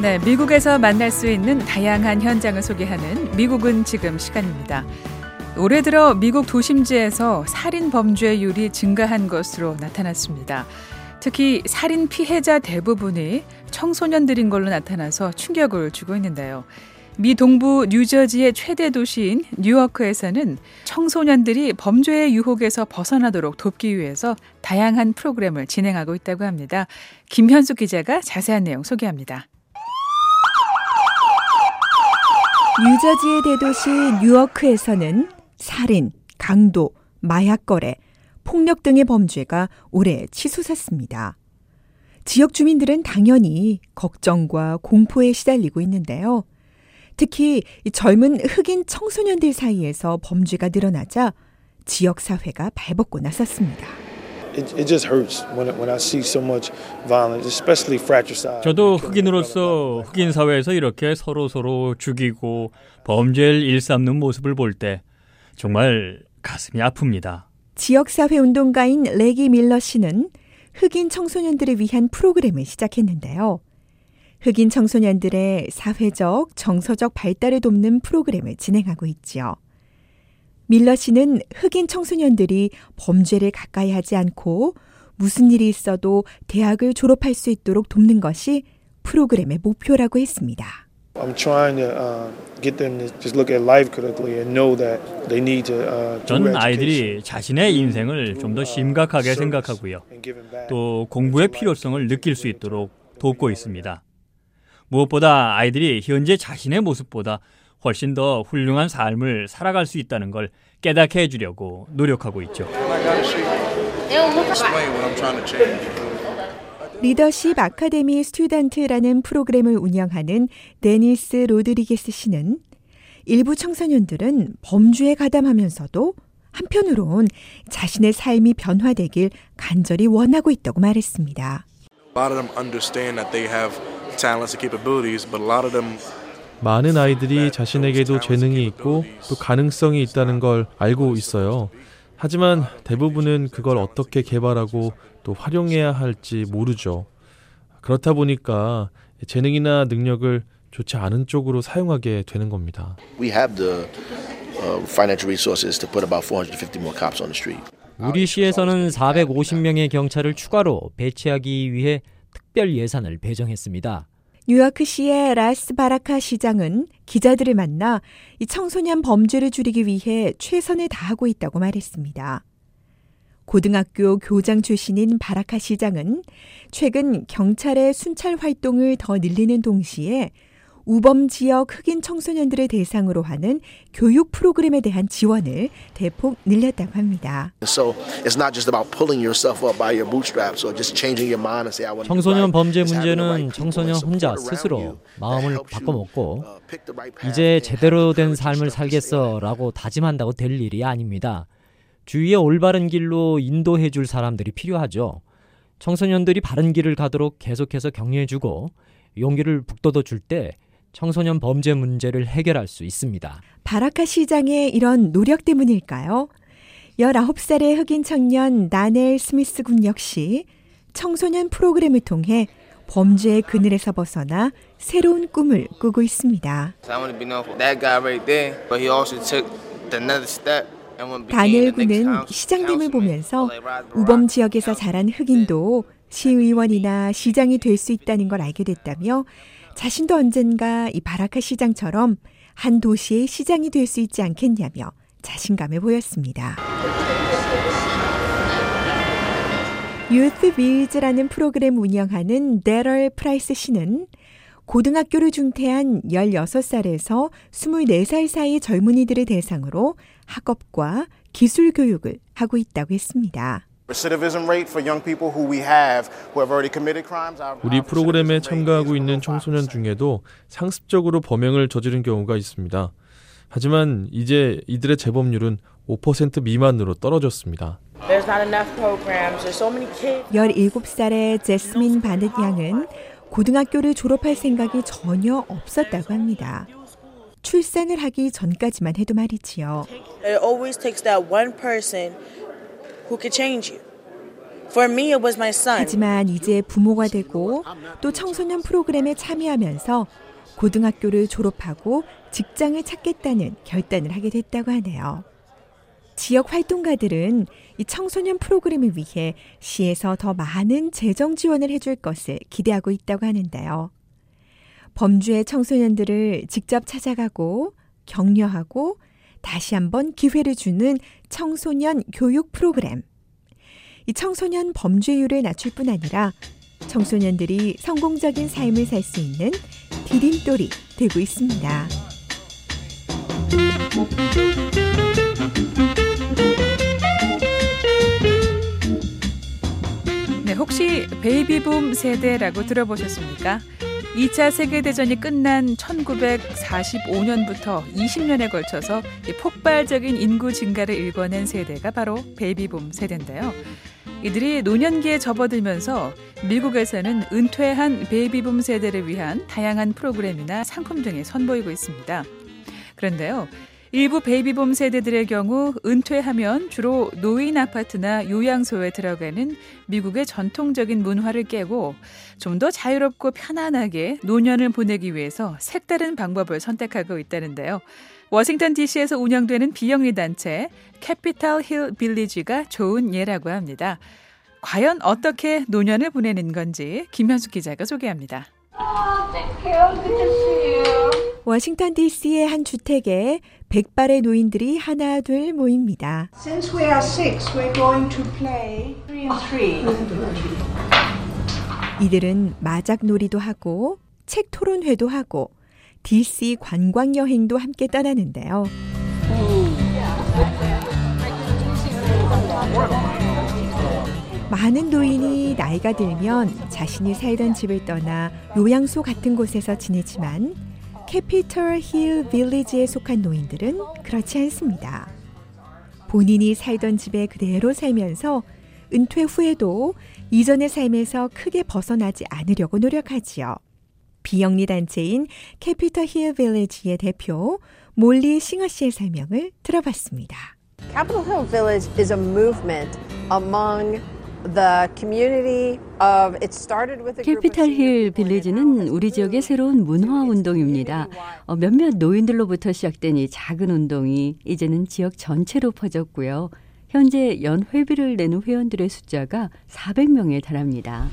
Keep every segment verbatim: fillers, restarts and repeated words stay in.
네, 미국에서 만날 수 있는 다양한 현장을 소개하는 미국은 지금 시간입니다. 올해 들어 미국 도심지에서 살인 범죄율이 증가한 것으로 나타났습니다. 특히 살인 피해자 대부분이 청소년들인 걸로 나타나서 충격을 주고 있는데요. 미 동부 뉴저지의 최대 도시인 뉴워크에서는 청소년들이 범죄의 유혹에서 벗어나도록 돕기 위해서 다양한 프로그램을 진행하고 있다고 합니다. 김현숙 기자가 자세한 내용 소개합니다. 뉴저지의 대도시 뉴워크에서는 살인, 강도, 마약 거래, 폭력 등의 범죄가 올해 치솟았습니다. 지역 주민들은 당연히 걱정과 공포에 시달리고 있는데요. 특히 젊은 흑인 청소년들 사이에서 범죄가 늘어나자 지역 사회가 발벗고 나섰습니다. 저도 흑인으로서 흑인 사회에서 이렇게 서로서로 죽이고 범죄를 일삼는 모습을 볼 때 정말 가슴이 아픕니다. 지역사회 운동가인 레기 밀러 씨는 흑인 청소년들을 위한 프로그램을 시작했는데요. 흑인 청소년들의 사회적, 정서적 발달을 돕는 프로그램을 진행하고 있지요. 밀러 씨는 흑인 청소년들이 범죄를 가까이 하지 않고 무슨 일이 있어도 대학을 졸업할 수 있도록 돕는 것이 프로그램의 목표라고 했습니다. I'm trying to uh, get them to just look at life critically and know that they need to uh, do 전 아이들이 자신의 인생을 좀 더 심각하게 생각하고요. 또 공부의 필요성을 느낄 수 있도록 돕고 있습니다. 무엇보다 아이들이 현재 자신의 모습보다 훨씬 더 훌륭한 삶을 살아갈 수 있다는 걸 깨닫게 해주려고 노력하고 있죠. 리더십 아카데미 스튜던트라는 프로그램을 운영하는 데니스 로드리게스 씨는 일부 청소년들은 범죄에 가담하면서도 한편으론 자신의 삶이 변화되길 간절히 원하고 있다고 말했습니다. 많은 아이들이 자신에게도 재능이 있고 또 가능성이 있다는 걸 알고 있어요. 하지만 대부분은 그걸 어떻게 개발하고 또 활용해야 할지 모르죠. 그렇다 보니까 재능이나 능력을 좋지 않은 쪽으로 사용하게 되는 겁니다. We have the uh, financial resources to put about four hundred fifty more cops on the street. 우리 시에서는 사백오십 명의 경찰을 추가로 배치하기 위해 특별 예산을 배정했습니다. 뉴요크시의 라스 바라카 시장은 기자들을 만나 이 청소년 범죄를 줄이기 위해 최선을 다하고 있다고 말했습니다. 고등학교 교장 출신인 바라카 시장은 최근 경찰의 순찰 활동을 더 늘리는 동시에 우범 지역 흑인 청소년들을 대상으로 하는 교육 프로그램에 대한 지원을 대폭 늘렸다고 합니다. 청소년 범죄 문제는 청소년 혼자 스스로 마음을 바꿔먹고 이제 제대로 된 삶을 살겠어라고 다짐한다고 될 일이 아닙니다. 주위에 올바른 길로 인도해 줄 사람들이 필요하죠. 청소년들이 바른 길을 가도록 계속해서 격려해주고 용기를 북돋워 줄 때 청소년 범죄 문제를 해결할 수 있습니다. 바라카 시장의 이런 노력 때문일까요? 열아홉 살의 흑인 청년 나넬 스미스 군 역시 청소년 프로그램을 통해 범죄의 그늘에서 벗어나 새로운 꿈을 꾸고 있습니다. 다넬 군은 시장님을 보면서 우범 지역에서 자란 흑인도 시의원이나 시장이 될 수 있다는 걸 알게 됐다며 자신도 언젠가 이 바라카 시장처럼 한 도시의 시장이 될 수 있지 않겠냐며 자신감을 보였습니다. 유스 빌즈라는 프로그램 운영하는 데럴 프라이스 씨는 고등학교를 중퇴한 열여섯 살에서 스물네 살 사이 젊은이들을 대상으로 학업과 기술 교육을 하고 있다고 했습니다. 우리 프로그램에 참가하고 있는 청소년 중에도 상습적으로 범행을 저지른 경우가 있습니다. 하지만 이제 이들의 재범률은 오 퍼센트 미만으로 떨어졌습니다. 열일곱 살의 제스민 바넷 양은 고등학교를 졸업할 생각이 전혀 없었다고 합니다. 출산을 하기 전까지만 해도 말이지요. For me, it was my son. 하지만 이제 부모가 되고 또 청소년 프로그램에 참여하면서 고등학교를 졸업하고 직장을 찾겠다는 결단을 하게 됐다고 하네요. 지역 활동가들은 이 청소년 프로그램을 위해 시에서 더 많은 재정 지원을 해줄 것을 기대하고 있다고 하는데요. 범주의 청소년들을 직접 찾아가고 격려하고 다시 한번 기회를 주는 청소년 교육 프로그램. 이 청소년 범죄율을 낮출 뿐 아니라 청소년들이 성공적인 삶을 살 수 있는 디딤돌이 되고 있습니다. 네, 혹시 베이비붐 세대라고 들어보셨습니까? 이 차 세계대전이 끝난 천구백사십오 년부터 이십 년에 걸쳐서 폭발적인 인구 증가를 일궈낸 세대가 바로 베이비붐 세대인데요. 이들이 노년기에 접어들면서 미국에서는 은퇴한 베이비붐 세대를 위한 다양한 프로그램이나 상품 등이 선보이고 있습니다. 그런데요, 일부 베이비붐 세대들의 경우 은퇴하면 주로 노인 아파트나 요양소에 들어가는 미국의 전통적인 문화를 깨고 좀 더 자유롭고 편안하게 노년을 보내기 위해서 색다른 방법을 선택하고 있다는데요. 워싱턴 디씨에서 운영되는 비영리 단체 캐피털 힐 빌리지가 좋은 예라고 합니다. 과연 어떻게 노년을 보내는 건지 김현숙 기자가 소개합니다. 워싱턴 디씨의 한 주택에 백발의 노인들이 하나 둘 모입니다. Since we are six, we're going to play three and three. 이들은 마작놀이도 하고 책 토론회도 하고 디씨 관광 여행도 함께 떠나는데요. 많은 노인이 나이가 들면 자신이 살던 집을 떠나 요양소 같은 곳에서 지내지만 캐피털 힐 빌리지에 속한 노인들은 그렇지 않습니다. 본인이 살던 집에 그대로 살면서 은퇴 후에도 이전의 삶에서 크게 벗어나지 않으려고 노력하지요. 비영리 단체인 캐피털 힐 빌리지의 대표 몰리 싱어 씨의 설명을 들어봤습니다. Capitol Hill Village is a movement among the community of it started with a group 캐피털 힐 빌리지는 우리 지역의 새로운 문화 운동입니다. 어, 몇몇 노인들로부터 시작된 이 작은 운동이 이제는 지역 전체로 퍼졌고요. 현재 연 회비를 내는 회원들의 숫자가 사백 명에 달합니다.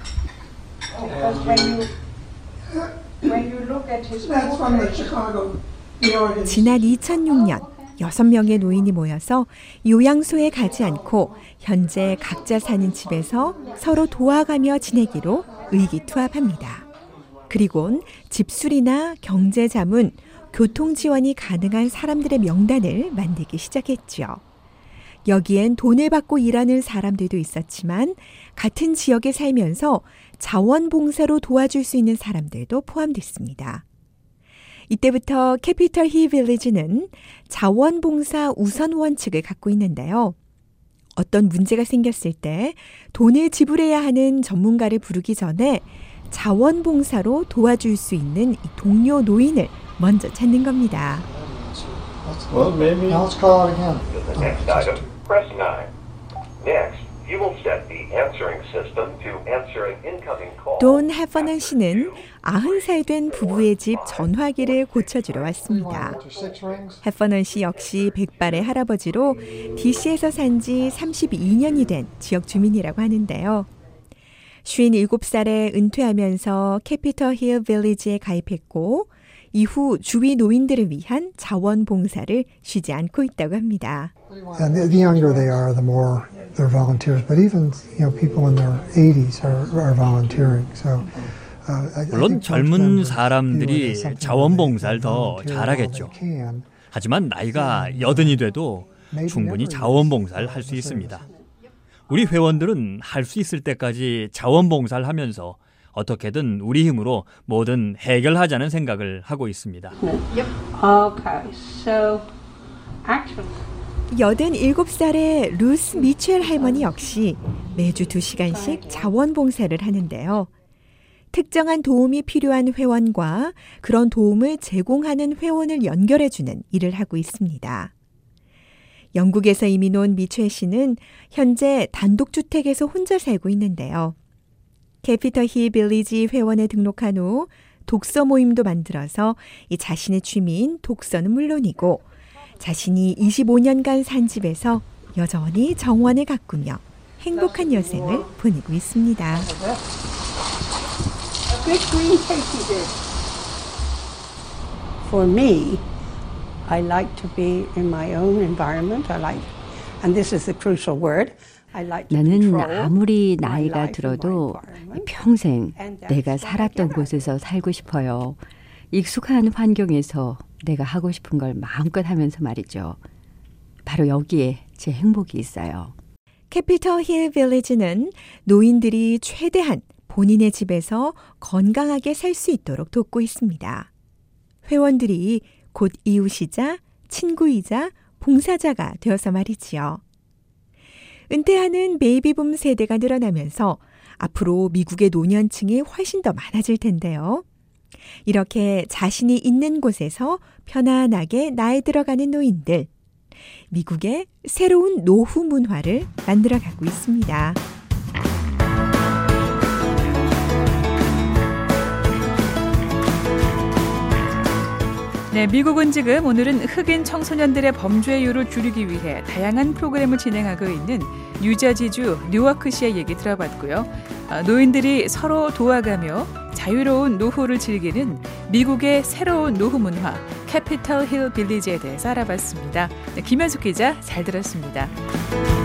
지난 이천육 년 여섯 명의 노인이 모여서 요양소에 가지 않고 현재 각자 사는 집에서 서로 도와가며 지내기로 의기투합합니다. 그리곤 집수리나 경제자문, 교통지원이 가능한 사람들의 명단을 만들기 시작했죠. 여기엔 돈을 받고 일하는 사람들도 있었지만 같은 지역에 살면서 자원봉사로 도와줄 수 있는 사람들도 포함됐습니다. 이때부터 캐피털 힐 빌리지는 자원봉사 우선 원칙을 갖고 있는데요. 어떤 문제가 생겼을 때 돈을 지불해야 하는 전문가를 부르기 전에 자원봉사로 도와줄 수 있는 이 동료 노인을 먼저 찾는 겁니다. Well, maybe. Now let's call it again. The next item, press nine. Next, you will set the answering system to answering incoming calls. 돈 해퍼넌 씨는 아흔 살 된 부부의 집 전화기를 고쳐주러 왔습니다. 해퍼넌 씨 역시 백발의 할아버지로 디씨에서 산 지 삼십이 년이 된 지역 주민이라고 하는데요. 쉰일곱 살에 은퇴하면서 캐피털 힐 빌리지에 가입했고 이후 주위 노인들을 위한 자원봉사를 쉬지 않고 있다고 합니다. And the younger they are, the more they're volunteers. But even you know people in their eighties are, are volunteering. So. 물론 젊은 사람들이 자원봉사를 더 잘하겠죠. 하지만 나이가 여든이 돼도 충분히 자원봉사를 할 수 있습니다. 우리 회원들은 할 수 있을 때까지 자원봉사를 하면서 어떻게든 우리 힘으로 뭐든 해결하자는 생각을 하고 있습니다. 여든일곱 살의 루스 미첼 할머니 역시 매주 두 시간씩 자원봉사를 하는데요. 특정한 도움이 필요한 회원과 그런 도움을 제공하는 회원을 연결해주는 일을 하고 있습니다. 영국에서 이민 온 미최 씨는 현재 단독주택에서 혼자 살고 있는데요. 캐피털 힐 빌리지 회원에 등록한 후 독서 모임도 만들어서 이 자신의 취미인 독서는 물론이고 자신이 이십오 년간 산 집에서 여전히 정원을 가꾸며 행복한 여생을 보내고 있습니다. For me, I like to be in my own environment. I like, and this is the crucial word. 나는 아무리 나이가 들어도 평생 내가 살았던 곳에서 살고 싶어요. 익숙한 환경에서 내가 하고 싶은 걸 마음껏 하면서 말이죠. 바로 여기에 제 행복이 있어요. 캐피털 힐 빌리지는 노인들이 최대한 본인의 집에서 건강하게 살 수 있도록 돕고 있습니다. 회원들이 곧 이웃이자 친구이자 봉사자가 되어서 말이지요. 은퇴하는 베이비붐 세대가 늘어나면서 앞으로 미국의 노년층이 훨씬 더 많아질 텐데요. 이렇게 자신이 있는 곳에서 편안하게 나이 들어가는 노인들, 미국의 새로운 노후 문화를 만들어가고 있습니다. 네, 미국은 지금 오늘은 흑인 청소년들의 범죄율을 줄이기 위해 다양한 프로그램을 진행하고 있는 뉴저지주 뉴워크시의 얘기 들어봤고요. 노인들이 서로 도와가며 자유로운 노후를 즐기는 미국의 새로운 노후 문화 캐피털 힐 빌리지에 대해서 알아봤습니다. 네, 김현숙 기자 잘 들었습니다.